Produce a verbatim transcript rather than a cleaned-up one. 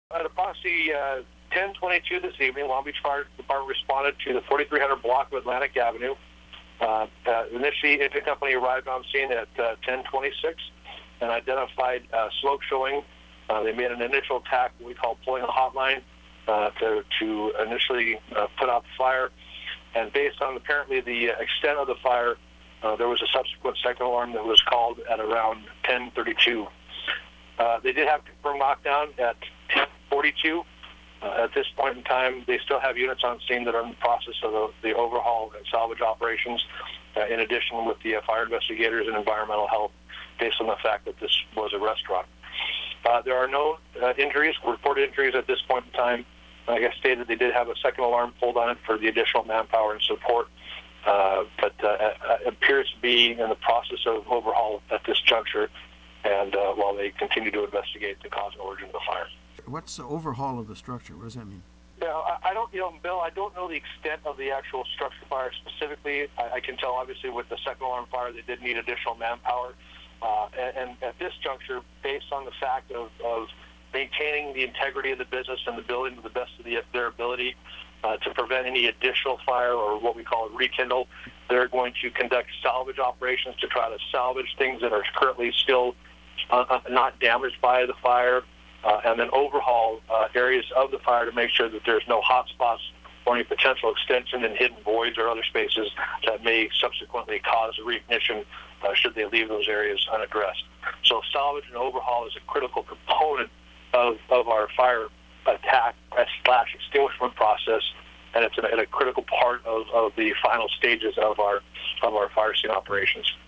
At approximately uh, ten twenty-two this evening, Long Beach Fire Department responded to the forty-three hundred block of Atlantic Avenue. Uh, uh, initially, engine company arrived on scene at uh, ten twenty-six and identified uh, smoke showing. Uh, they made an initial attack, what we call pulling a hotline, uh, to, to initially uh, put out the fire. And based on apparently the extent of the fire, uh, there was a subsequent second alarm that was called at around ten thirty-two. Uh, they did have confirmed lockdown at ten forty-two. Uh, at this point in time, they still have units on scene that are in the process of the, the overhaul and salvage operations, uh, in addition with the uh, fire investigators and environmental health, based on the fact that this was a restaurant. Uh, there are no uh, injuries, reported injuries at this point in time. Like I stated, they did have a second alarm pulled on it for the additional manpower and support, uh, but uh, it appears to be in the process of overhaul at this juncture, and uh, while they continue to investigate the cause and origin of the fire. What's the overhaul of the structure? What does that mean? Yeah, I, I don't, you know, Bill, I don't know the extent of the actual structure fire specifically. I, I can tell, obviously, with the second alarm fire, they did need additional manpower. Uh, and, and at this juncture, based on the fact of, of maintaining the integrity of the business and the building to the best of the, their ability uh, to prevent any additional fire or what we call a rekindle, they're going to conduct salvage operations to try to salvage things that are currently still uh, not damaged by the fire, uh, and then overhaul uh, areas of the fire to make sure that there's no hot spots or any potential extension in hidden voids or other spaces that may subsequently cause a reignition uh, should they leave those areas unaddressed. So salvage and overhaul is a critical component of, of our fire attack slash extinguishment process, and it's a, a critical part of, of the final stages of our of our fire scene operations.